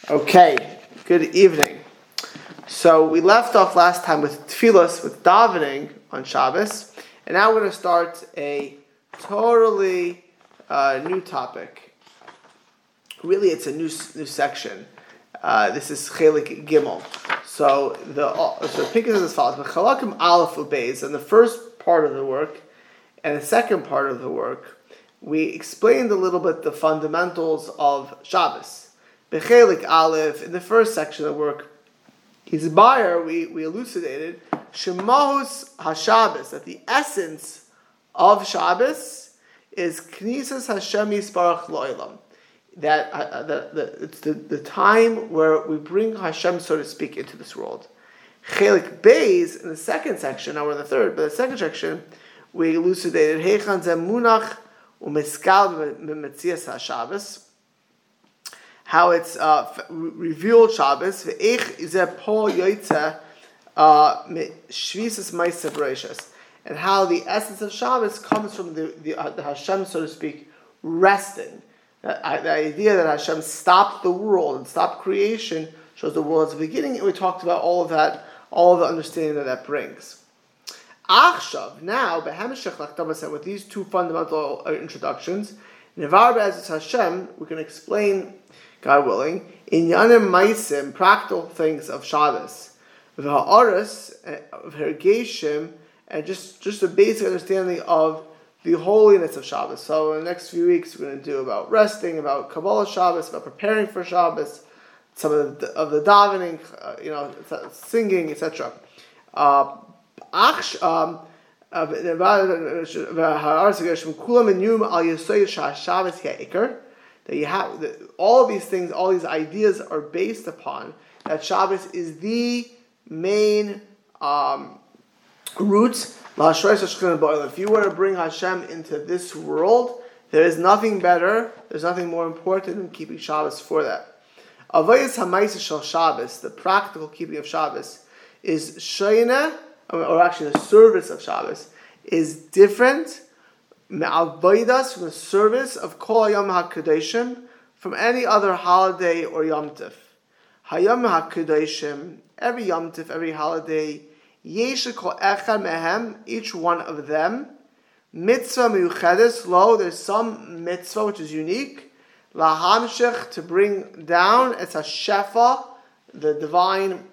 Okay, good evening. So we left off last time with tefillos, with davening on Shabbos, and now we're going to start a totally new topic. Really, it's a new section. This is Chelik Gimel. So Pinkas is as follows: B'chalakim Aleph Ubeis, in the first part of the work and the second part of the work, we explained a little bit the fundamentals of Shabbos. B'chelik Aleph, in the first section of the work, Hizbayer, we elucidated Shemahus HaShabbos, that the essence of Shabbos is Knisas Hashem Yisbarach Lo'olam. That it's the time where we bring Hashem, so to speak, into this world. Chelik Beis, in the second section, now we're in the third, but the second section, we elucidated Heichan Zeh Munach U'Meskal B'Metzias HaShabbos, how it's revealed Shabbos, Ve'ech Zeh Po Yotzeh Shvisas Ma'aseh Bereishis, and how the essence of Shabbos comes from the Hashem, so to speak, resting. The idea that Hashem stopped the world and stopped creation shows the world as the beginning, and we talked about all of that, all of the understanding that brings. Achshav, now, with these two fundamental introductions, Nevar Be'ezus Hashem, we can explain, God willing, Inyanim Maisim, practical things of Shabbos, V'ha'aris, V'hergeshim, and just a basic understanding of the holiness of Shabbos. So in the next few weeks, we're going to do about resting, about Kabbalah Shabbos, about preparing for Shabbos, some of the davening, singing, etc. That you have all of these things, all these ideas are based upon that Shabbos is the main root. If you were to bring Hashem into this world, there is nothing better, there's nothing more important than keeping Shabbos for that. Avayas HaMaaseh Shel Shabbos, the practical keeping of Shabbos, is Shayna, or actually the service of Shabbos, is different me'avaydas, from the service of Kol Hayom HaKadoshim, from any other holiday or Yom Tif. Hayom HaKadoshim, every Yom Tif, every holiday, Yesh Kol Echad Mehem, each one of them, Mitzvah Miyuchedes Lo, there's some mitzvah which is unique, Lahamshech, to bring down, it's a Shefa, the divine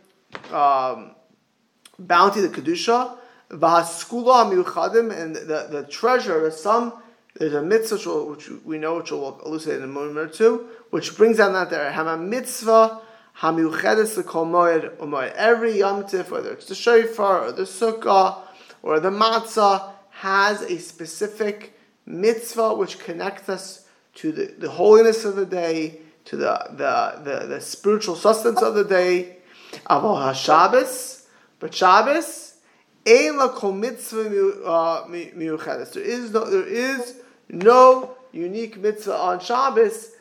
bounty, the Kedusha, V'haskula Miyuchadim, and the treasure, there's a mitzvah which we know, which we'll elucidate in a moment or two, which brings down that there, Hama Mitzvah, Hamiuchedes l'kol moed u'moed. Every Yom Tif, whether it's the shofar or the sukkah or the matzah, has a specific mitzvah which connects us to the holiness of the day, to the spiritual sustenance of the day. Aval HaShabbos, but Shabbos, ein l'kol mitzvah miuchedes. There is no unique mitzvah on Shabbos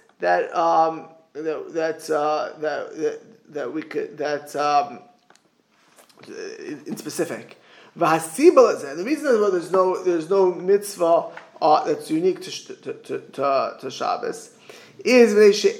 in specific. The reason why there's no mitzvah that's unique to Shabbos is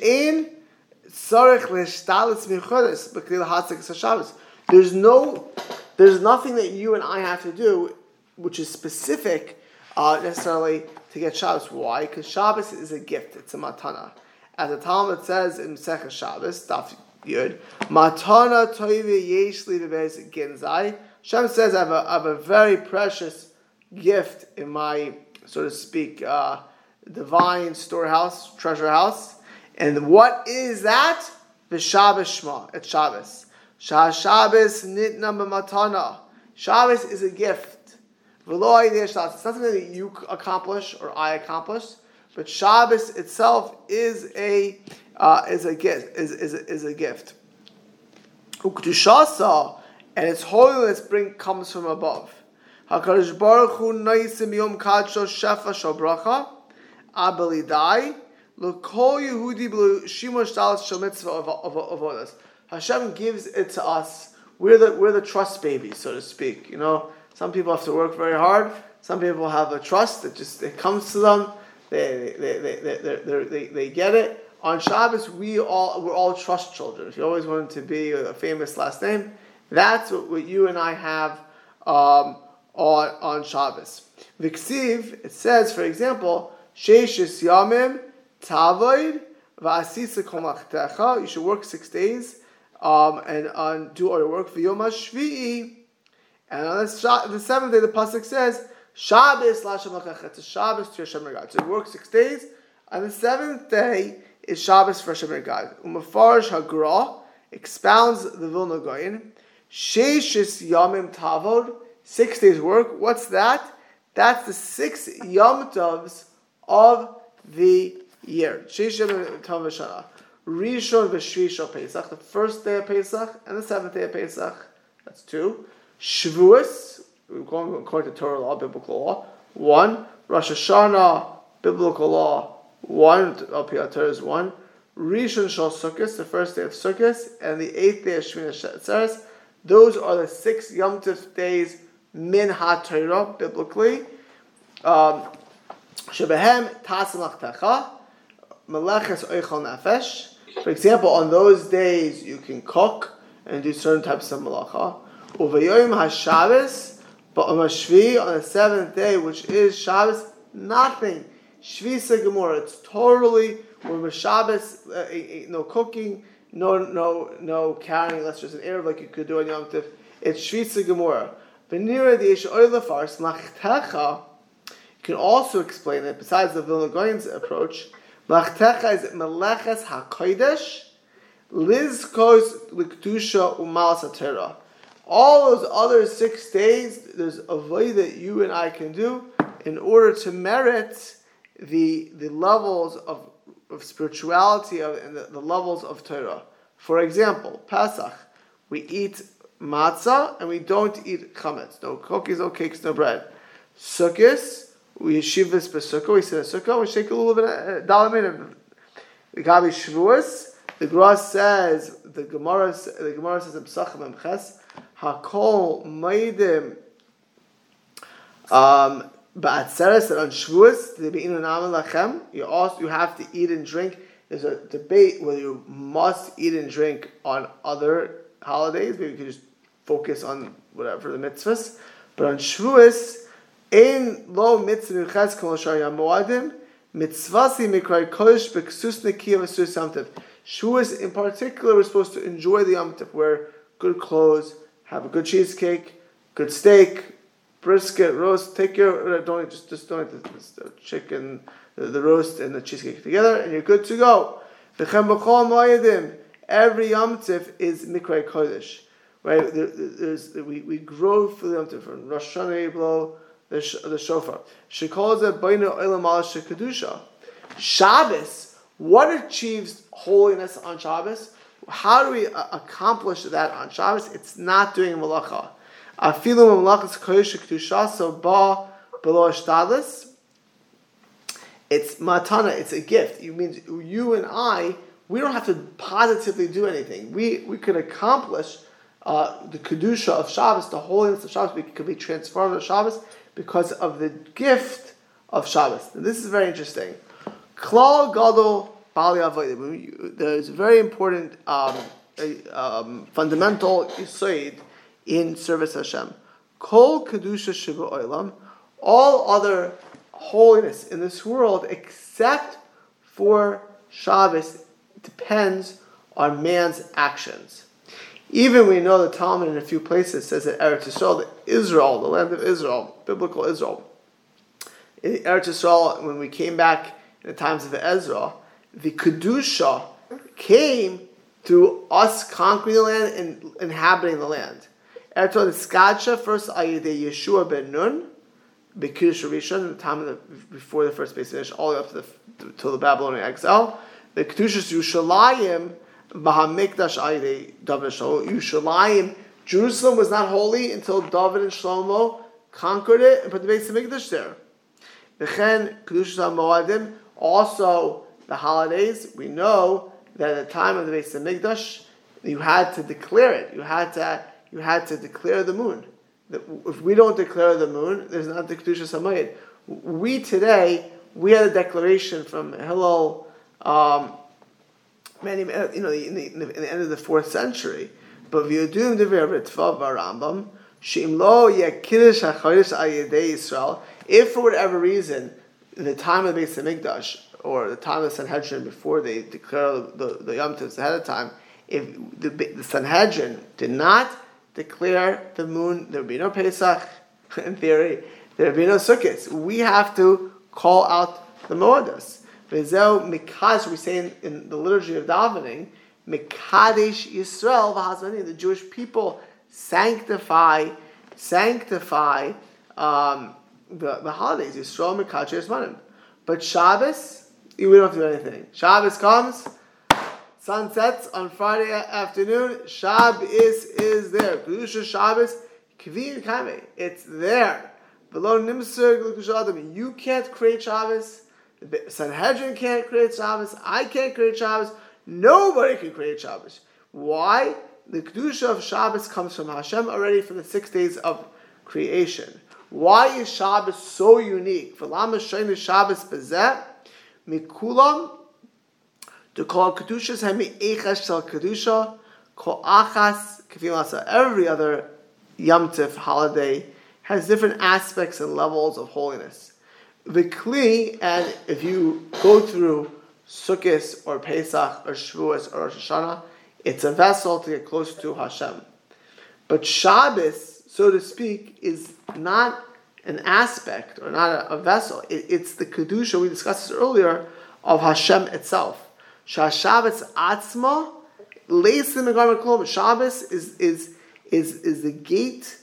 there's nothing that you and I have to do which is specific necessarily to get Shabbos. Why? Because Shabbos is a gift. It's a matana. As the Talmud says in Masechah Shabbos, Daf Yud, Matana Toive Yesh Li Bebeis Ginzai. Hashem says, I have a very precious gift in my, so to speak, divine storehouse, treasure house. And what is that? The Shabbos Shema. It's Shabbos. Shabbos Nitna Matana. Shabbos is a gift. It's not something that you accomplish or I accomplish. But Shabbos itself is a gift. Uktushasa, and its holiness comes from above. Hakadosh Baruch Hu naisim yom kadsho shefa shel bracha abelidai l'kol Yehudi b'lu shimush dalas shel mitzvah of avodas. Hashem gives it to us. We're the trust babies, so to speak. Some people have to work very hard. Some people have a trust that it comes to them. They get it. on Shabbos, we're all trust children. If you always wanted to be a famous last name, that's what you and I have on Shabbos. V'ksiv, it says, for example, Sheishis Yamim Tavoid V'asisa Kol Malchtecha. You should work 6 days and do all your work. V'yom HaShvi'i. And on the 7th day, the pasuk says, Shabbos L'Hashem Malkecha. It's a Shabbos to Hashem your God. So you work 6 days. On the 7th day is Shabbos for Hashem your God. Umafarish Hagra expounds the Vilna Gaon. Sheishis Yamim Tavod. 6 days work. What's that? That's the 6 Yom Tovs of the year. Sheish Yamim Tov Shana. Rishon v'Shvi Shal Pesach. The first day of Pesach and the 7th day of Pesach. That's 2. Shavuos, we're going according to Torah law, biblical law. 1. Rosh Hashanah, biblical law. 1. Torah is 1. Rishon Shal Sukkot, the first day of Sukkot, and the 8th day of Shmini Atzeres. Those are the 6 Yom Tov days min ha-Torah, biblically. Shebehem tasim lachtecha, meleches oichal nefesh. For example, on those days you can cook and do certain types of malacha. Uvayoyim ha-Shabbos, but on Shvi, on the 7th day, which is Shabbos, nothing. Shvisa Gemara, it's totally, with Shabbos, no cooking, no carrying, let's just an Erev like you could do on Yom Tov. It's Shvisa Gemara. V'nira the Yesh Oila Fars, Machtecha, you can also explain it, besides the Vilna Gaon's approach, Machtecha is Meleches HaKodesh, Lizkos L'Kedusha U'Malas HaTorah. All those other 6 days, there's a way that you and I can do in order to merit the levels of spirituality and the levels of Torah. For example, Pesach, we eat matzah and we don't eat chametz. No cookies, no cakes, no bread. Sukkos, we yeshivas b'sukkah, we sit in a sukkah, we shake a little bit of dalamid. Gabi Shavuos, the Gemara says in Pesachim Memches, Hakol Maidim Ba'atzeres, that on Shavuos, you have to eat and drink. There's a debate whether you must eat and drink on other holidays. Maybe you can just focus on whatever the mitzvahs. But on Shavuos, Ein lo mitzvah miches kol shar yamoadim mitzvasi mikray kodesh b'ksus nekiya v'sus Yom Tov. Shavuos in particular, we're supposed to enjoy the Yom Tov, wear good clothes, have a good cheesecake, good steak, brisket, roast. Take your don't eat the chicken, the roast and the cheesecake together, and you're good to go. V'chem b'chol moedim. Every Yom Tov is mikray kodesh, right? We grow for the Yom Tov from Rosh Hashanah, blow the shofar. Shekol zeh b'nei olam al shekadusha. Shabbos. What achieves holiness on Shabbos? How do we accomplish that on Shabbos? It's not doing malacha. Afilu malachas kodesh kedusha, so ba below shtadlis. It's matana. It's a gift. It means you and I, we don't have to positively do anything. We could accomplish the kedusha of Shabbos, the holiness of Shabbos. We could be transformed of Shabbos because of the gift of Shabbos. And this is very interesting. Klal gadol bali avodah. There's a very important fundamental yesod in service Hashem. Kol kedusha shiva olam. All other holiness in this world, except for Shabbos, depends on man's actions. Even we know the Talmud in a few places says that Eretz Yisrael, Israel, the land of Israel, biblical Israel, in Eretz Yisrael, when we came back in the times of Ezra, the Kedusha came through us conquering the land and inhabiting the land. Eretz Yisrael, first Ayidei Yeshua ben Nun, B'Kiddush Rishon, the time before the first base finish, all the way up to the Babylonian exile. The Kedushas Yerushalayim, B'Hamikdash Ayidei David Shlomo. Yerushalayim, Jerusalem was not holy until David and Shlomo conquered it and put the base of Mikdash there. V'chen Kedushas HaMoadim, also the holidays. We know that at the time of the base of Mikdash, you had to declare it. You had to declare the moon. If we don't declare the moon, there's not the Kedushas HaMoed. We had a declaration from Hillel many, in the end of the 4th century. But v'yodum devei Ritva v'Rambam she'im lo yakiddush hachodesh al yedei Yisrael. If for whatever reason, in the time of the Beis Hamikdash or the time of the Sanhedrin, before they declare the Yom Tovs ahead of time, if the Sanhedrin did not declare the moon, there would be no Pesach. In theory, there would be no Sukkot. We have to call out the Moedas. V'zeu mikadosh, we say in the liturgy of davening, mikadesh Yisrael v'hazmanim. The Jewish people sanctify the holidays. Yisrael mikadesh Yismanim. But Shabbos, we don't have to do anything. Shabbos comes, sun sets on Friday afternoon. Shabbos is there. Kedusha Shabbos, kvi kame. It's there. Below nimser, you can't create Shabbos. The Sanhedrin can't create Shabbos. I can't create Shabbos. Nobody can create Shabbos. Why? The Kedusha of Shabbos comes from Hashem already from the 6 days of creation. Why is Shabbos so unique? V'lama shaynu Shabbos bezeh mikulam to call Kedushas hemi eichash shel Kedusha kol achas k'fim asa. Every other Yom Tov holiday has different aspects and levels of holiness. The Kli, and if you go through Sukkot or Pesach or Shavuos or Rosh Hashanah, it's a vessel to get close to Hashem. But Shabbos, so to speak, is not an aspect or not a vessel. It's the Kedusha, we discussed this earlier, of Hashem itself. Shabbos atzma, leisim megar meklom. Shabbos is the gate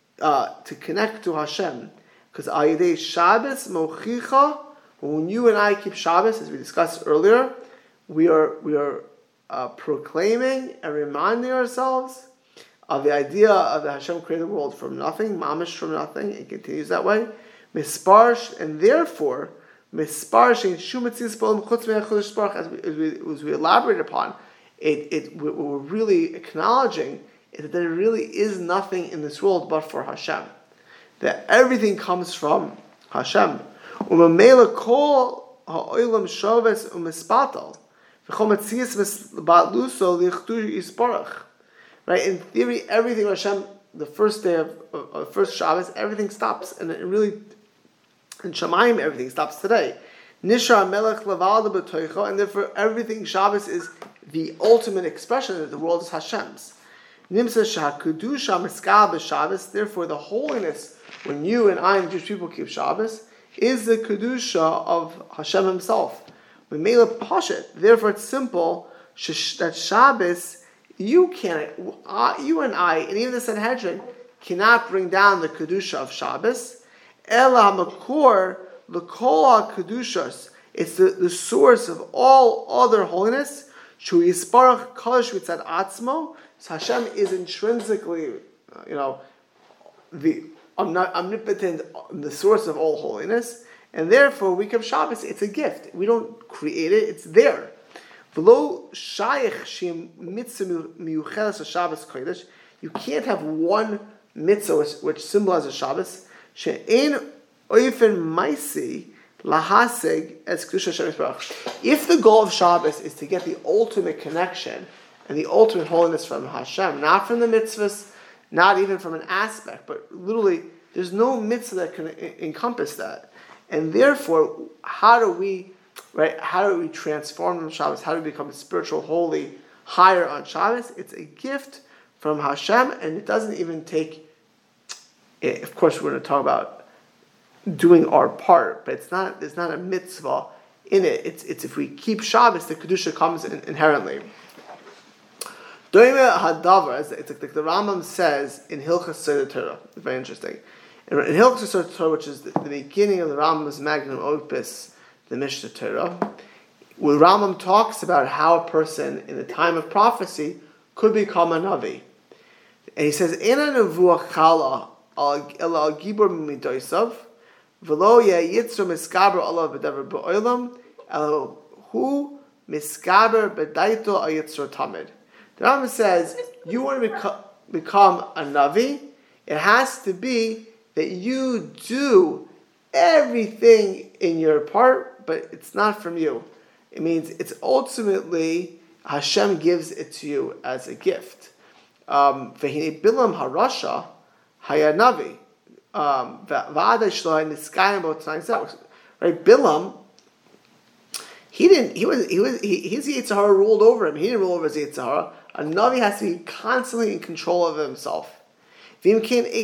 to connect to Hashem. Because Ayidei Shabbos Mochicha, when you and I keep Shabbos, as we discussed earlier, we are proclaiming and reminding ourselves of the idea of that Hashem created the world from nothing, mamish from nothing. It continues that way. Misparsh, and therefore misparshing shumatzis b'olam chutz me'achodesh baruch, as we elaborate upon, we're really acknowledging that there really is nothing in this world but for Hashem. That everything comes from Hashem. Umamela kol ha'olam shoves umispatal v'chol matzias batluso lichtur yisparach. Right? In theory, everything Hashem, the first day of first Shabbos, everything stops, and it really in Shamayim everything stops today. Nishra melech levalda b'toicha, and therefore everything Shabbos is the ultimate expression that the world is Hashem's. Nimsa shahakudusha miskal b'Shabbos. Therefore, the holiness when you and I and Jewish people keep Shabbos is the kedusha of Hashem Himself. We made a pashat. Therefore, it's simple that Shabbos you and I, and even the Sanhedrin cannot bring down the kedusha of Shabbos. Ela makor l'kol kedushas. It's the source of all other holiness. Shu yisparach kol shvitzat atzmo. So Hashem is intrinsically, the omnipotent, the source of all holiness, and therefore we keep Shabbos. It's a gift. We don't create it; it's there. V'lo shayich shem mitzvah miyucheres Shabbos kodesh. You can't have one mitzvah which symbolizes Shabbos. She'ein oifen maisi lahaseg es kedusha Hashem Yisparach. If the goal of Shabbos is to get the ultimate connection and the ultimate holiness from Hashem, not from the mitzvahs, not even from an aspect, but literally, there's no mitzvah that can encompass that. And therefore, how do we transform on Shabbos? How do we become spiritual, holy, higher on Shabbos? It's a gift from Hashem, and it doesn't even take. Of course, we're going to talk about doing our part, but there's not a mitzvah in it. It's if we keep Shabbos, the kedusha comes inherently. Doime hadavar, it's like the Rambam says in Hilchos Seder Torah. It's very interesting. In Hilchos Seder Torah, which is the beginning of the Rambam's magnum opus, the Mishnah Torah, where Rambam talks about how a person in the time of prophecy could become a Navi. And he says, Ena nevuah chala ela gibor midoisav, v'lo yitzro miskaber alav b'dever b'olam, ela hu miskaber b'daito ayitzro tamid. The Rambam says, you want to become a Navi, it has to be that you do everything in your part, but it's not from you. It means it's ultimately Hashem gives it to you as a gift. V'hinei Bilam harasha hayanavi. Right, Bilam. His Yetzer Hara ruled over him. He didn't rule over his Yetzer Hara. A Navi has to be constantly in control of himself. So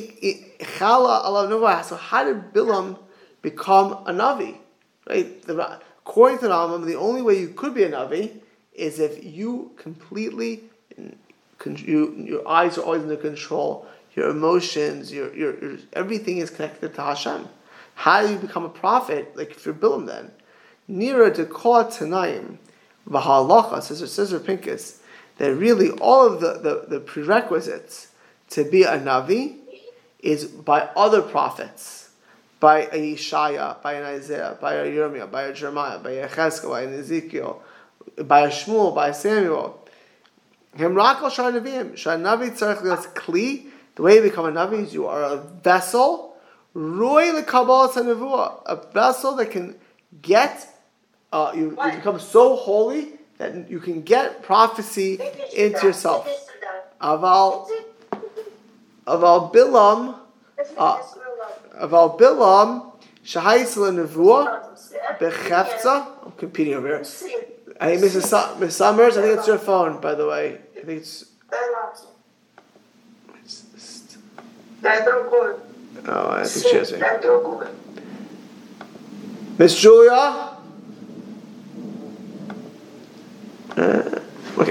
how did Bilam become a Navi? Right? According to the Rambam, the only way you could be a Navi is if you completely, your eyes are always under control, your emotions, your everything is connected to Hashem. How do you become a prophet? Like if you're Bilam then. Nira de Kol Tanaim V'Halacha, says Pinkus, that really all of the prerequisites to be a Navi is by other prophets, by a Yeshaya, by an Isaiah, by a Yirmiyah, by a Jeremiah, by a Cheskel, by an Ezekiel, by a Shmuel, by a Samuel. Hemrakal Shar Navim, Shar Navi Tzarech Lios Kli. The way you become a Navi is you are a vessel, Roy LeKabbalas HaNevuah, a vessel that can get. You become so holy that you can get prophecy into yourself. Aval Bilam, Shahais LeNevuah Bechefza. I'm competing over here. Hey, Mrs. Summers, I think it's your phone, by the way. I think it's. Oh, I think she has me. Miss Julia. Okay.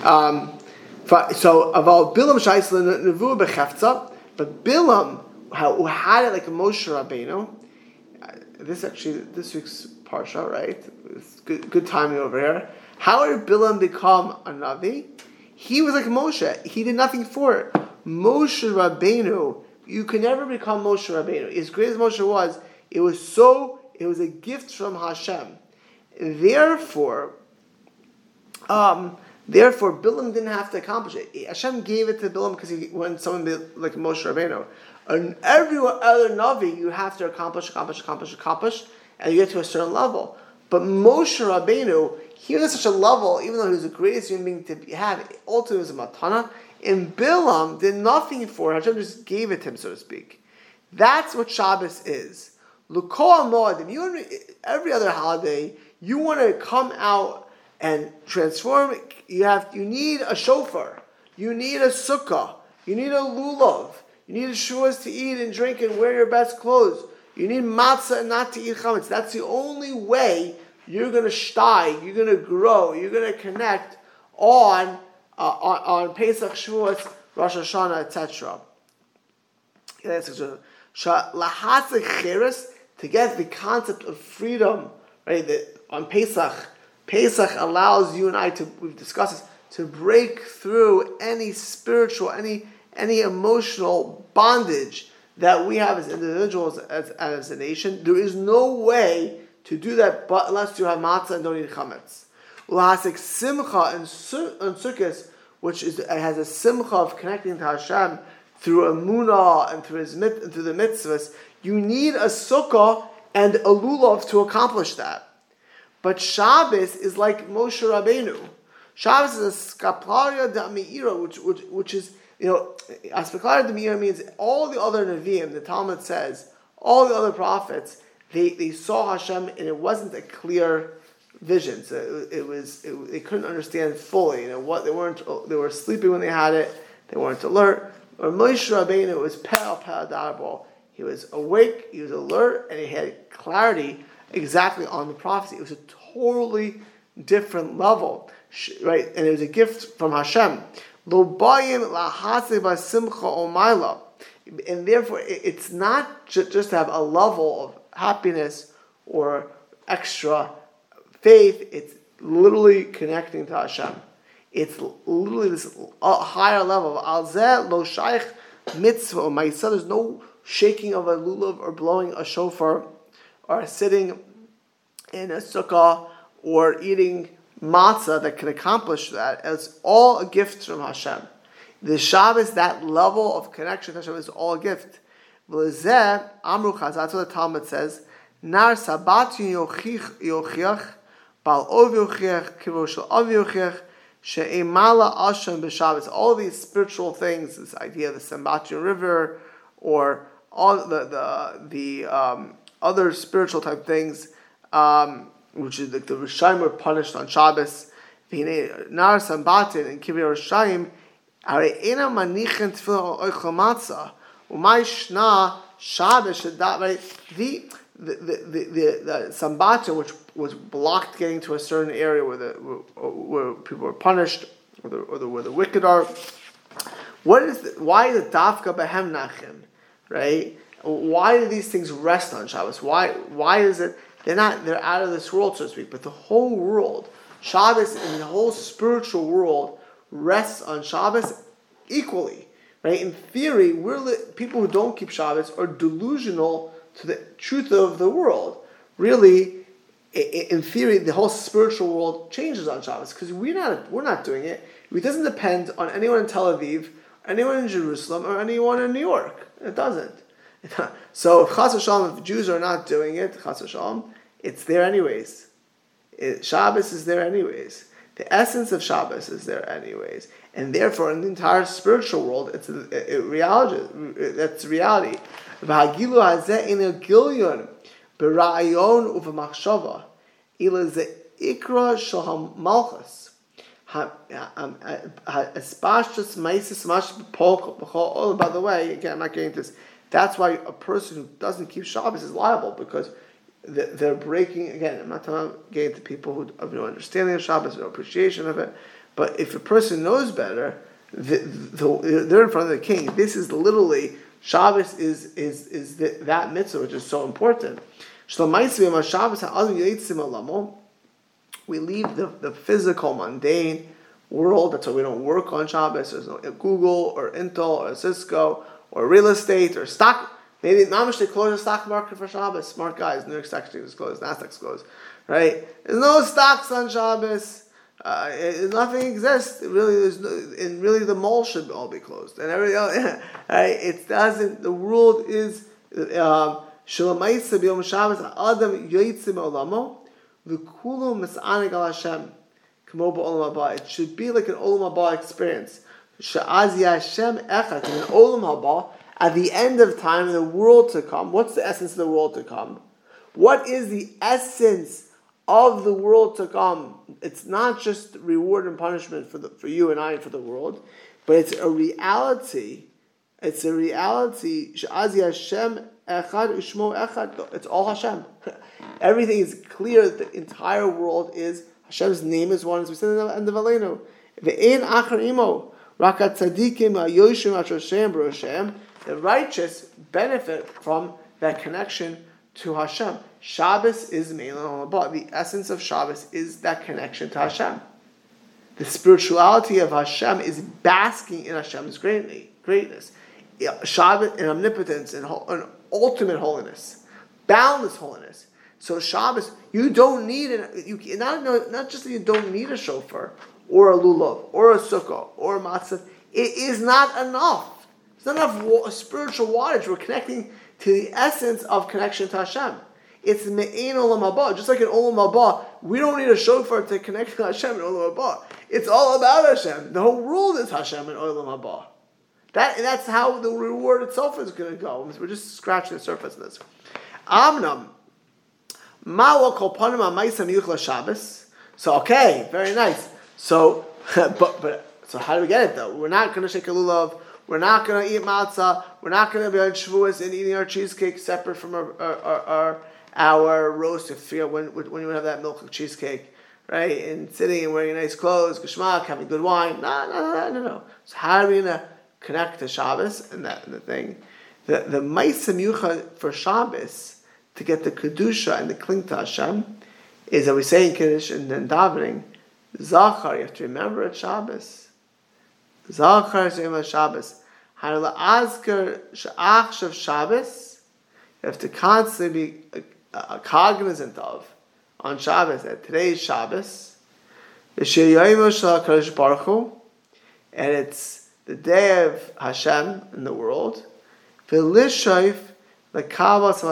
So about Bilam Shais Nevuah Bechefza, but Bilam who had it like a Moshe Rabbeinu. This week's parsha, right? It's good timing over here. How did Bilam become a Navi? He was like Moshe. He did nothing for it. Moshe Rabbeinu, you can never become Moshe Rabbeinu. As great as Moshe was, it was a gift from Hashem. Therefore, Bilam didn't have to accomplish it. Hashem gave it to Bilam because he wanted someone to be like Moshe Rabbeinu. And every other Navi, you have to accomplish, and you get to a certain level. But Moshe Rabbeinu, he was at such a level, even though he was the greatest human being to have, ultimately was a matana, and Bilam did nothing for it. Hashem just gave it to him, so to speak. That's what Shabbos is. L'kol Moadim, every other holiday, you want to come out and transform it. You need a shofar. You need a sukkah. You need a lulav. You need shuas to eat and drink and wear your best clothes. You need matzah and not to eat chametz. That's the only way you're going to steig, you're going to grow, you're going to connect on Pesach, Shavuos, Rosh Hashanah, etc. To get the concept of freedom, right? That on Pesach allows you and I we've discussed this, to break through any spiritual, any emotional bondage that we have as individuals, as a nation. There is no way to do that but unless you have matzah and don't eat chametz. Lahasik simcha and sukkos, which has a simcha of connecting to Hashem through emunah and through the mitzvahs. You need a sukkah and a lulav to accomplish that. But Shabbos is like Moshe Rabbeinu. Shabbos is a skaplaria da'meira, which is, Aspeklaria Demir means all the other Nevi'im, the Talmud says, all the other prophets, they saw Hashem and it wasn't a clear vision. So they couldn't understand fully. They were sleeping when they had it. They weren't alert. Or Moshe Rabbeinu was Pe'al Darbo. He was awake, he was alert, and he had clarity exactly on the prophecy. It was a totally different level, right? And it was a gift from Hashem. And therefore, it's not just to have a level of happiness or extra faith. It's literally connecting to Hashem. It's literally this higher level of alzeh lo shaykh mitzvah or ma'isa. There's no shaking of a lulav or blowing a shofar or sitting in a sukkah or eating matzah that can accomplish that. It's all a gift from Hashem. The Shabbos, that level of connection to Hashem, is all a gift. V'lezeh amru chazal, that's what the Talmud says. Nar sabat yochiach bal ov yochiach kivo shel av yochiach she'emala asham b'Shabbos. All these spiritual things, this idea of the Sambatyon River, or all the other spiritual type things, which is like the Rishayim were punished on Shabbos. Nar Sambatin and Kibbutz Rishayim, Areina Manichin Tefillah Oichel Matzah, Umay Shna Shabbos Shadat. Right, the Sambatin, which was blocked getting to a certain area where people were punished, or where the wicked are. Why is it Dafka Behem Nachim? Right? Why do these things rest on Shabbos? Why is it they're out of this world, so to speak, but the whole world, Shabbos and the whole spiritual world rests on Shabbos equally, right? In theory, people who don't keep Shabbos are delusional to the truth of the world. Really, in theory, the whole spiritual world changes on Shabbos because we're not doing it. It doesn't depend on anyone in Tel Aviv, anyone in Jerusalem, or anyone in New York. It doesn't. So if Chas v'Shalom, if Jews are not doing it, Chas v'Shalom, it's there anyways. Shabbos is there anyways. The essence of Shabbos is there anyways, and therefore in the entire spiritual world, it's a reality. That's reality. V'hagilu hazeh ina gilyon b'ra'ayon uv'machshava ila ze ikra shel hamalchus espashtus meisis mash b'pol b'chol. Oh, by the way, again, I'm not getting into this. That's why a person who doesn't keep Shabbos is liable, because they're breaking, again, I'm not getting to people who have no understanding of Shabbos, no appreciation of it, but if a person knows better, they're in front of the king. This is literally, Shabbos is that mitzvah, which is so important. We leave the physical, mundane world. That's why we don't work on Shabbos. There's no Google or Intel or Cisco or real estate or stock. Maybe Mamish, they close the stock market for Shabbos. Smart guys. New York Stock Exchange is closed. Nasdaq's closed. Right? There's no stocks on Shabbos. Nothing exists. Really, the mall should all be closed. And everything else, right? It doesn't. The world is Shalamaisa b'yom Shabbos Adam yoytzim olamo v'kulu mis'anig al Hashem k'mo b'olam haba. It should be like an olam haba experience. She'az Hashem echad, in an olam haba. At the end of time, in the world to come, what's the essence of the world to come? What is the essence of the world to come? It's not just reward and punishment for you and I and for the world, but it's a reality. It's a reality. She'azi Hashem echad u'shmo echad. It's all Hashem. Everything is clear. The entire world is Hashem's name is one, as we said in the end of Aleinu. Ve'ein achar imo rakat tzadikim ha'yoshim ha'shoshem b'roshem. The righteous benefit from that connection to Hashem. Shabbos is Meilan Haba. The essence of Shabbos is that connection to Hashem. The spirituality of Hashem is basking in Hashem's greatness. Shabbos in omnipotence and ultimate holiness, boundless holiness. So Shabbos, you don't need not just that you don't need a shofar or a lulav or a sukkah or a matzah. It is not enough. It's not enough spiritual wattage. We're connecting to the essence of connection to Hashem. It's me'ein olam haba. Just like in olam haba, we don't need a shofar to connect to Hashem in olam haba. It's all about Hashem. The whole world is Hashem in olam haba. That's how the reward itself is going to go. We're just scratching the surface of this. Amnam ma'wa kol panim ha'maisam yuchla Shabbos. So okay, very nice. So, so how do we get it though? We're not going to shake a lulav. We're not going to eat matzah. We're not going to be on Shavuos and eating our cheesecake separate from our roast. When you would have that milk cheesecake, right? And sitting and wearing nice clothes, geschmack, having good wine. No. So how are we going to connect to Shabbos and the thing? The ma'aseh yuchad for Shabbos, to get the kedusha and the cling to Hashem, is that we say in Kiddush and then davening, Zachar. You have to remember at Shabbos. Zachar Zayim Shabbos. Hanula Azkar Sha'ach of Shabbos. You have to constantly be cognizant of on Shabbos that today is Shabbos. And it's the day of Hashem in the world. And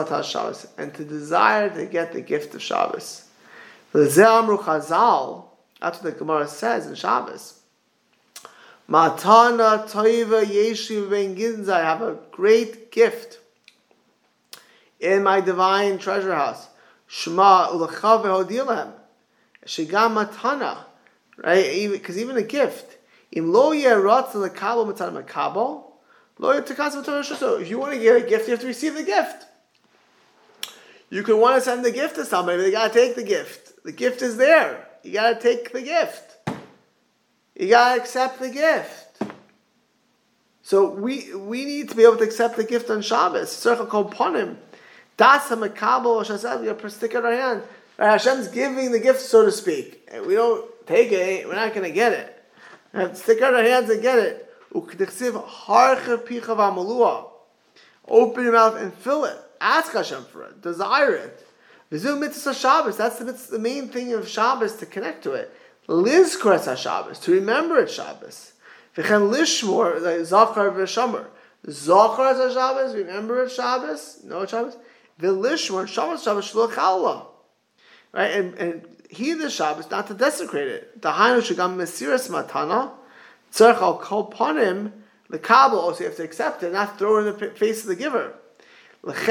to desire to get the gift of Shabbos. Chazal That's what the Gemara says in Shabbos. Matana toiva yeshiv ben ginzai. I have a great gift in my divine treasure house. Shema ulachave hodilem. Shigam matana. Right? Because even a gift. Im lo yeratz lekabel matana makabel. Lo yetakas matana. So if you want to get a gift, you have to receive the gift. You can want to send the gift to somebody, but they got to take the gift. The gift is there. You got to take the gift. You got to accept the gift. So we need to be able to accept the gift on Shabbos. Tzarcha kol panim. Das ha-makabel Hashem. You have to stick it in our hand. Right? Hashem's giving the gift, so to speak. And we don't take it. We're not going to get it. We have to stick it in our hands and get it. Harcha picha v'amalua. Open your mouth and fill it. Ask Hashem for it. Desire it. V'zu mitzvah Shabbos. That's the main thing of Shabbos, to connect to it. Lizkor es Shabbos, to remember it's Shabbos. V'chen lishmor, zachar v'shamar. Zachar es Shabbos, remember it's Shabbos. Know it's Shabbos. V'lishmor, Shabbos shlo challah. Right, and he the Shabbos, not to desecrate it. Dahainu shegam mesiras matana. Tzarech al kol panim lekabel. Also, you have to accept it, not throw it in the face of the giver. If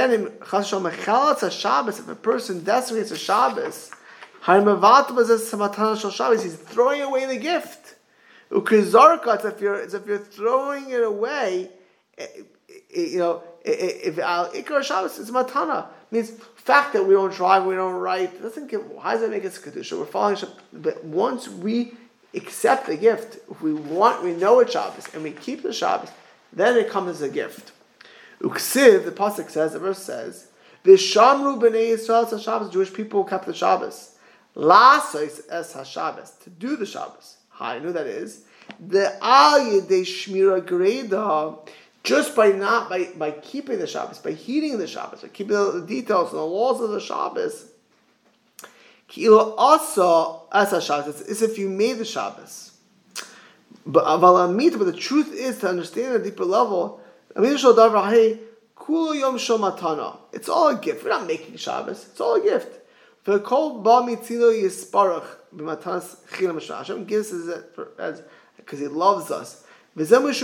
a person desecrates a Shabbos, he's throwing away the gift. It's if you're throwing it away, if al ikar Shabbos is matana, means the fact that we don't drive, we don't write, doesn't give. How does that make us kedusha? We're following Shabbos, but once we accept the gift, if we know it's Shabbos, and we keep the Shabbos, then it comes as a gift. Uksiv, the pasuk says, the verse says, "V'shamru b'nei Yisrael es Shabbos." Jewish people kept the Shabbos. Lasos es haShabbos, to do the Shabbos. How I know that is the al yedei shmira greda, just by keeping the Shabbos, by heeding the Shabbos, by keeping the details and the laws of the Shabbos. Kilo asa es haShabbos. It's as if you made the Shabbos. But the truth is, to understand at a deeper level, it's all a gift. We're not making Shabbos. It's all a gift. Hashem gives us because He loves us. We don't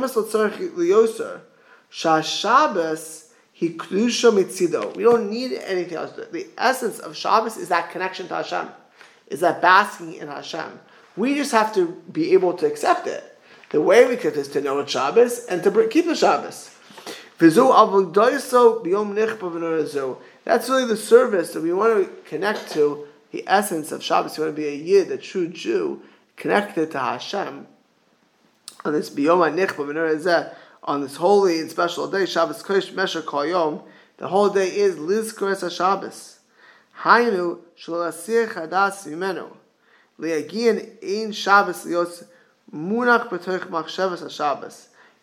need anything else. The essence of Shabbos is that connection to Hashem, is that basking in Hashem. We just have to be able to accept it. The way we accept it is to know it's Shabbos and to keep the Shabbos. That's really the service that we want to connect to, the essence of Shabbos. We want to be a Yid, a true Jew, connected to Hashem. On this on this holy and special day, Shabbos Kodesh Mesher Kol Yom, the whole day is Lizkor es HaShabbos. Hainu shelo lasir chadas mimenu. Le'agian ein Shabbos lios munach b'toich machshavas HaShabbos.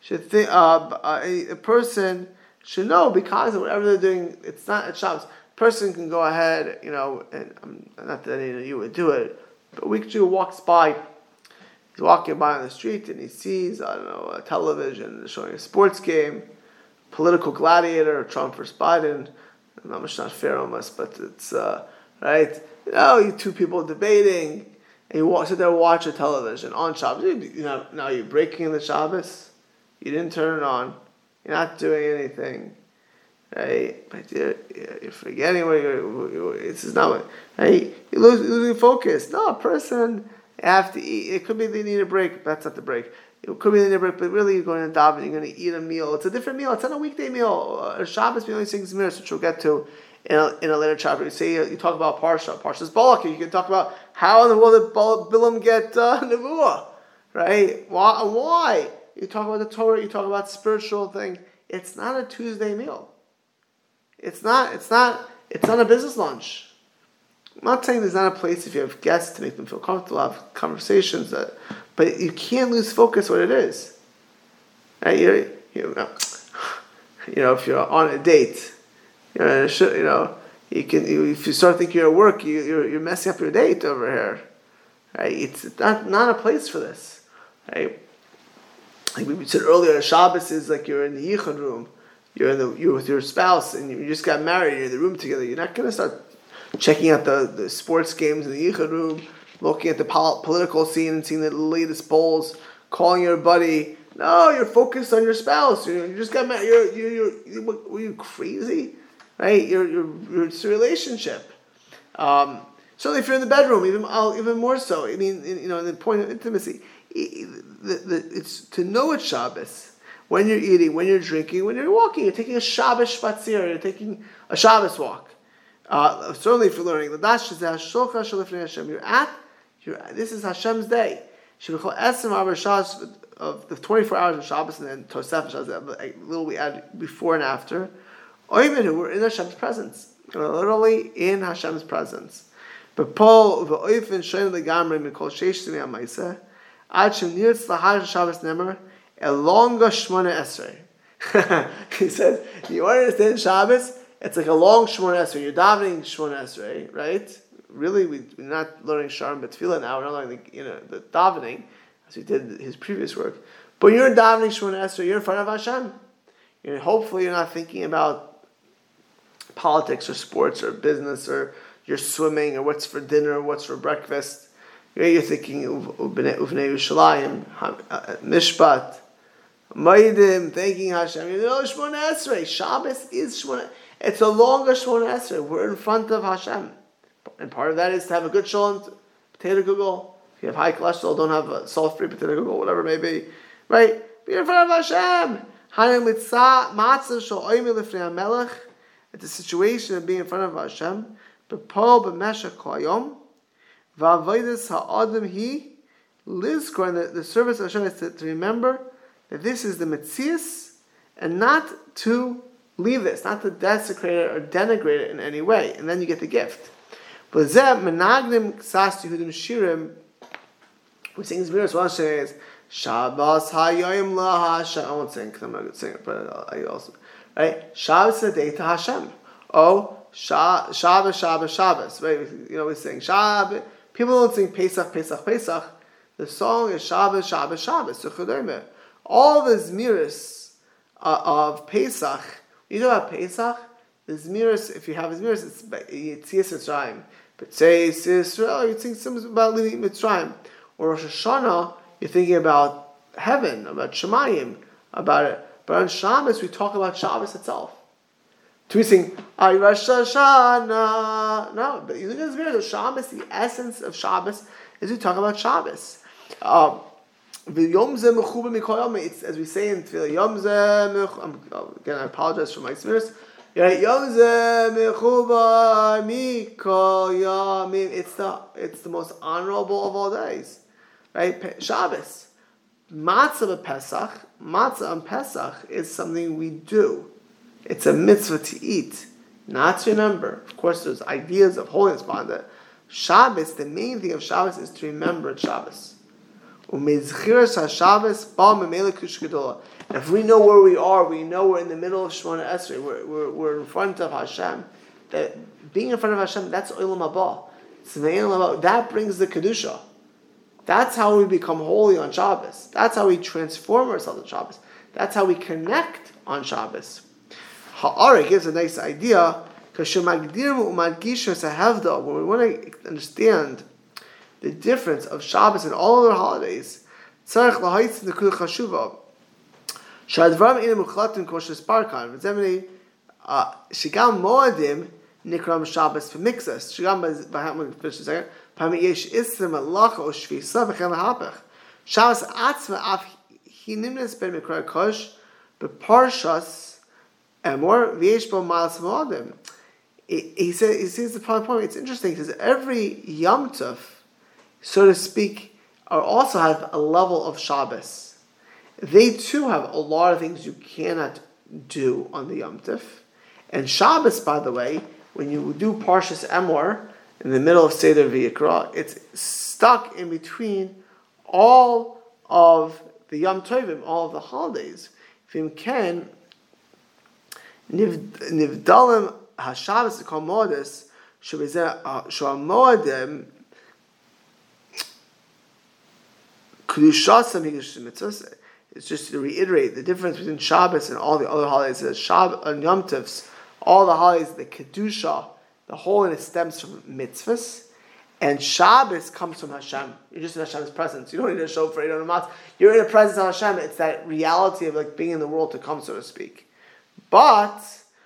A person should know, because of whatever they're doing, it's Shabbos. A person can go ahead, and not that any of you would do it, but a weak Jew walks by. He's walking by on the street and he sees, a television showing a sports game, political gladiator, Trump versus Biden. It's not fair almost, but it's, right? You two people debating, and you sit there and watch a television on Shabbos. Now you're breaking the Shabbos. You didn't turn it on. You're not doing anything. Right? But you're forgetting where it's not what, you're losing focus. No, a person, have to eat. It could be they need a break. That's not the break. It could be they need a break, but really you're going to daven. You're going to eat a meal. It's a different meal. It's not a weekday meal. A Shabbos, we only sing Zmiris, which we'll get to in a later chapter. You talk about Parsha. Parsha's Balak. You can talk about how in the world did Bilam get Nevuah, right? Why? You talk about the Torah. You talk about spiritual thing. It's not a Tuesday meal. It's not a business lunch. I'm not saying there's not a place if you have guests to make them feel comfortable, have conversations, but you can't lose focus what it is. Right? If you're on a date, if you start thinking you're at work, you're messing up your date over here. Right? It's not a place for this. Right? Like we said earlier, Shabbos is like you're in the Yichud room. You're with your spouse, and you just got married. You're in the room together. You're not going to start checking out the sports games in the Yichud room, looking at the political scene and seeing the latest polls, calling your buddy. No, you're focused on your spouse. You just got married. Were you crazy? Right? It's a relationship. Certainly, if you're in the bedroom, even more so. I mean, in the point of intimacy, it's to know it's Shabbos. When you're eating, when you're drinking, when you're walking, you're taking a Shabbos spatzir, you're taking a Shabbos walk. Certainly, if you're learning, this is Hashem's day. Of the 24 hours of Shabbos and then Tosef Shabbos, a little we add before and after. We're in Hashem's presence. We're literally in Hashem's presence. But Paul, v'oifen shoyn legamrei mikol sheish tzimei ha'maiseh, ad shem nirtz lahar Shabbos nemer, elonga shmona esrei. He says, you understand Shabbos? It's like a long shmona esrei. You're davening shmona esrei, right? Really, we're not learning Sharm B'Tefillah now. We're not learning the davening, as we did his previous work. But you're davening shmona esrei. You're in front of Hashem. Hopefully, you're not thinking about politics or sports or business or you're swimming or what's for dinner or what's for breakfast. You're thinking Uvnei Yerushalayim, Mishpat, Maidim, thanking Hashem. Shmona Esrei. Shabbos is Shmona. It's a longer Shmona Esrei. We're in front of Hashem. And part of that is to have a good shalom, potato kugel. If you have high cholesterol, don't have a salt-free potato kugel, whatever it may be. Right? Be in front of Hashem. It's a situation of being in front of Hashem. But Paul b'meshach koyom v'avodas ha'adam he lizkor, and the service of Hashem is to remember that this is the metzias and not to leave this, not to desecrate it or denigrate it in any way, and then you get the gift. But zeh menagdim ksas Yehudim shirim. We sing this verse. One says Shabbos hayoyim la Hashem. I won't sing because I'm not a good singer, but I also right. Shabbos is a day to Hashem. Oh, Shabbos. Right? We're saying Shabbos. People don't sing Pesach. The song is Shabbos. All the zmiris of Pesach. You know about Pesach? The zmiris, if you have a zmiris, it's Yetzias Mitzrayim. But say Yisrael, you think something about leaving Mitzrayim. Or Rosh Hashanah, you're thinking about heaven, about Shemayim, about it. But on Shabbos, we talk about Shabbos itself. Do we sing Ay Rosh Hashanah? No, but you look at the zmiris of Shabbos. The essence of Shabbos is we talk about Shabbos. It's, as we say in Tefillah, Yom Zeh. Again, I apologize for my zmiris. It's the most honorable of all days, right? Shabbos, matzah on Pesach is something we do. It's a mitzvah to eat, not to remember. Of course, there's ideas of holiness behind it. Shabbos, the main thing of Shabbos is to remember Shabbos. If we know where we are, we know we're in the middle of Shemona Esrei, we're in front of Hashem. That being in front of Hashem, that's Olam Haba. That brings the Kedusha. That's how we become holy on Shabbos. That's how we transform ourselves on Shabbos. That's how we connect on Shabbos. Ha'ara gives a nice idea, when we want to understand the difference of Shabbos and all other holidays, Shadvarim ina muchlatim kosher sparkan. Shigam moadim nikram Shabbos v'mixas. Shigam finish a second. Pami yesh isra malacha o shvisa v'chen lahapach. Shabbos atzma af he nimnes ben mikra kosh beparshas emor v'yesh bo malas moadim. He says the point. It's interesting. He says every Yom Tov, so to speak, also have a level of Shabbos. They too have a lot of things you cannot do on the Yom Tov. And Shabbos, by the way, when you do Parshas Emor in the middle of Seder V'Yikra, it's stuck in between all of the Yom Tovim, all of the holidays. V'im ken nivdalim haShabbos kol moedes sho'amoedim kedushasam higish mitzvos. It's just to reiterate the difference between Shabbos and all the other holidays. Shabbos and Yom Tovs, all the holidays, the Kedusha, the holiness stems from mitzvahs, And Shabbos comes from Hashem. You're just in Hashem's presence. You don't need a shofar, you don't need a matzah. You're in the presence of Hashem. It's that reality of like being in the world to come, so to speak. But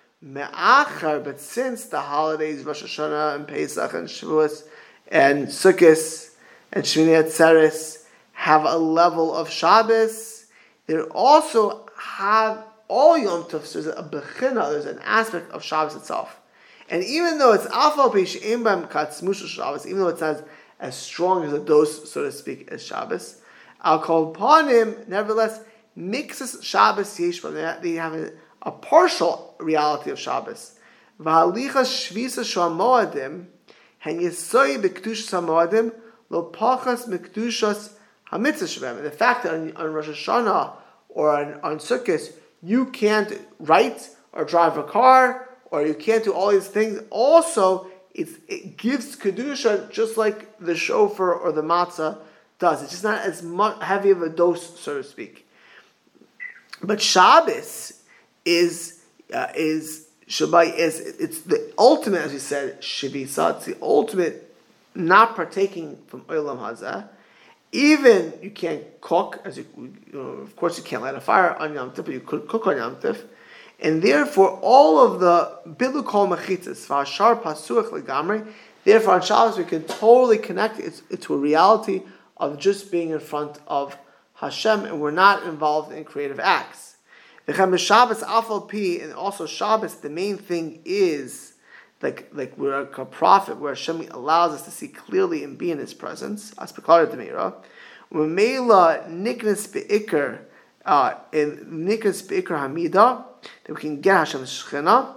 since the holidays, Rosh Hashanah and Pesach and Shavuos and Sukkot and Shmini Atzeres have a level of Shabbos, they also have all Yom Tov. There's a bechina, there's an aspect of Shabbos itself. And even though it's Afal Pish Imbam Katzmusha Shabbos, even though it's not as strong as a dose, so to speak, as Shabbos, Al Kol Panim, nevertheless, mixes Shabbos Yeshbam. They have a partial reality of Shabbos. V'halichas Shvisa Shoamoadim, Hen Yesoi B'Kedushas HaMoadim, Lo Pachas M'Kedushas HaMitzvah Shabem. And the fact that on Rosh Hashanah or on Sukkot, you can't write or drive a car, or you can't do all these things. Also, it gives Kedusha just like the shofar or the matzah does. It's just not as much heavy of a dose, so to speak. But Shabbos is Shabbat it's the ultimate, as we said, Shavisa. It's the ultimate not partaking from Olam Hazeh. Even you can't cook, of course you can't light a fire on Yom Tov, but you could cook on Yom Tov. And therefore, all of the Bilu Kol Mechitzas, V'ashar Pasuach Legamri, therefore on Shabbos we can totally connect it to a reality of just being in front of Hashem, and we're not involved in creative acts. Shabbos Afal Pi, and also Shabbos, the main thing is like we're a prophet, where Hashem allows us to see clearly and be in His presence. Aspekar Demira, Umeila Niknas Beikar, in Niknas Beikar Hamida, that we can get Hashem's Shechina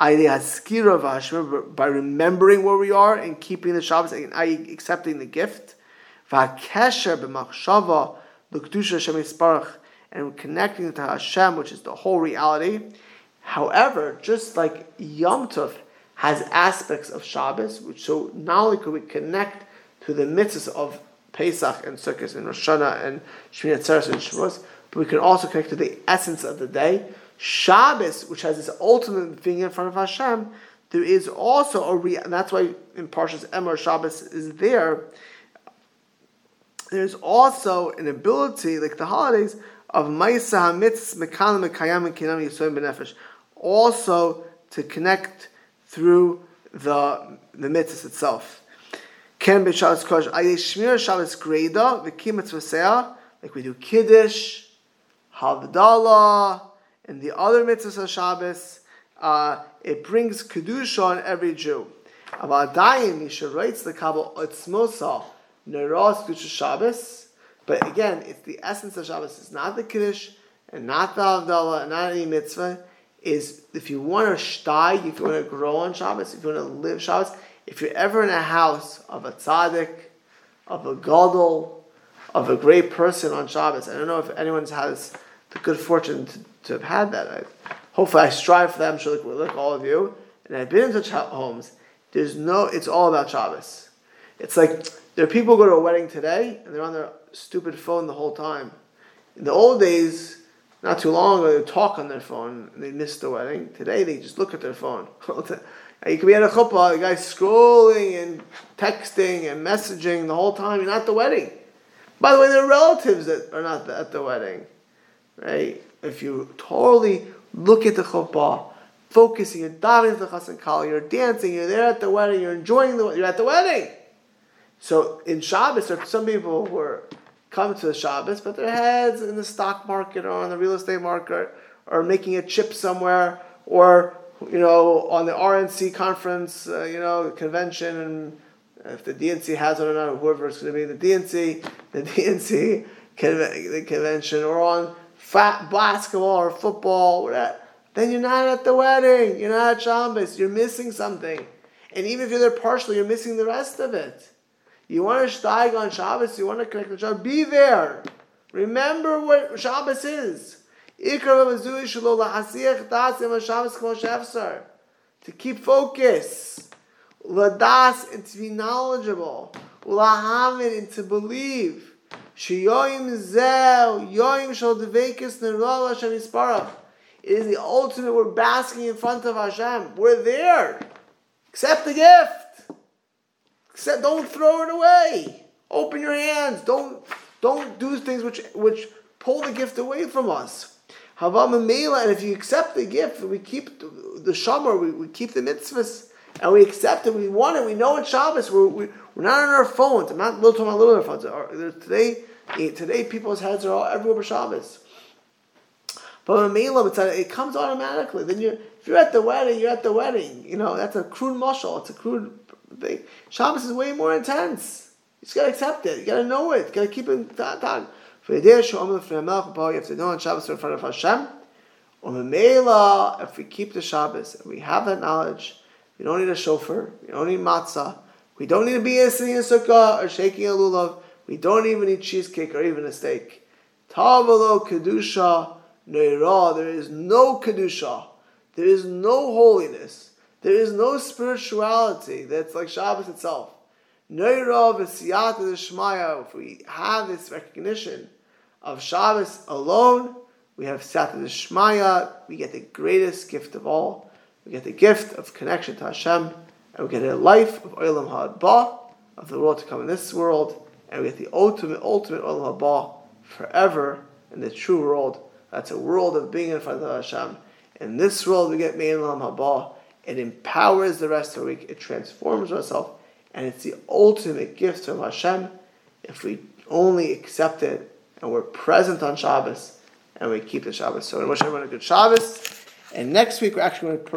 by remembering where we are and keeping the Shabbos, i.e. accepting the gift, and connecting to Hashem, which is the whole reality. However, just like Yom Tov has aspects of Shabbos, which so not only could we connect to the mitzvahs of Pesach and Sukkot and Rosh Hashanah and Shmini Atzeres and Shavuos, but we can also connect to the essence of the day. Shabbos, which has this ultimate being in front of Hashem, there is also and that's why in Parshas Emor Shabbos is there. There's also an ability, like the holidays, of Ma'isa HaMitzvah Mekalim Mekayam and Kinam Yisrael B'Nefesh, also to connect through the mitzvah itself. Ken B'Shabbos Kodesh Ayei Shmir Shabbos Greida V'Kim Mitzvah, like we do Kiddush, Havdalah, and the other mitzvahs of Shabbos, it brings Kedusha on every Jew. Avadayim Yisha writes the Kabbalah Otzmosa Neros Kedusha Shabbos, but again, it's the essence of Shabbos. It's not the Kiddush, and not the Havdalah, and not any mitzvah. Is if you want to shtay, if you want to grow on Shabbos, if you want to live Shabbos, if you're ever in a house of a tzaddik, of a gadol, of a great person on Shabbos, I don't know if anyone's has the good fortune to have had that. Hopefully I strive for that. I'm sure like all of you. And I've been in such homes. It's all about Shabbos. It's like there are people who go to a wedding today and they're on their stupid phone the whole time. In the old days, not too long ago, they would talk on their phone and they missed the wedding. Today they just look at their phone. You could be at a chuppah, the guy's scrolling and texting and messaging the whole time. You're not at the wedding. By the way, there are relatives that are not at the wedding. Right? If you totally look at the chuppah, focusing, you're diving into the chassan kala, you're dancing, you're there at the wedding, you're enjoying you're at the wedding. So in Shabbos, there are some people who come to the Shabbos, but their heads in the stock market or on the real estate market, or making a chip somewhere, or on the RNC conference, convention, and if the DNC has it or not, whoever it's going to be, the DNC convention, or on basketball or football, whatever, then you're not at the wedding. You're not at Shabbos. You're missing something. And even if you're there partially, you're missing the rest of it. You want to shtayg on Shabbos, you want to connect with Shabbos, be there. Remember what Shabbos is. To keep focus. Ladas, and to be knowledgeable. Ulahamin, and to believe. It is the ultimate, we're basking in front of Hashem. We're there. Accept the gift. Don't throw it away. Open your hands. Don't do things which pull the gift away from us. And if you accept the gift, we keep the shamar, we keep the mitzvahs, and we accept it, we want it, we know it's Shabbos, we're not on our phones. I'm not talking about little phones. Today people's heads are all everywhere but Shabbos. But it comes automatically. Then if you're at the wedding, you're at the wedding. That's a crude mashal. It's a crude thing. Shabbos is way more intense. You just got to accept it. You got to know it. You got to keep it tag. You have to know on Shabbos in front of Hashem. If we keep the Shabbos and we have that knowledge, we don't need a shofar, we don't need matzah, we don't need to be sitting in a sukkah or shaking a lulav, we don't even need cheesecake or even a steak. Tavalo kedusha neira. There is no kedusha. There is no holiness. There is no spirituality that's like Shabbos itself. Neira v'siyata d'shmaya. If we have this recognition of Shabbos alone, we have Siyata d'Shmaya, we get the greatest gift of all. We get the gift of connection to Hashem, and we get a life of Olam Haba, of the world to come in this world, and we get the ultimate Olam Haba forever in the true world. That's a world of being in front of Hashem. In this world, we get Mein Olam Haba. It empowers the rest of the week. It transforms ourselves, and it's the ultimate gift from Hashem if we only accept it and we're present on Shabbos and we keep the Shabbos. So I wish everyone a good Shabbos. And next week we're actually going to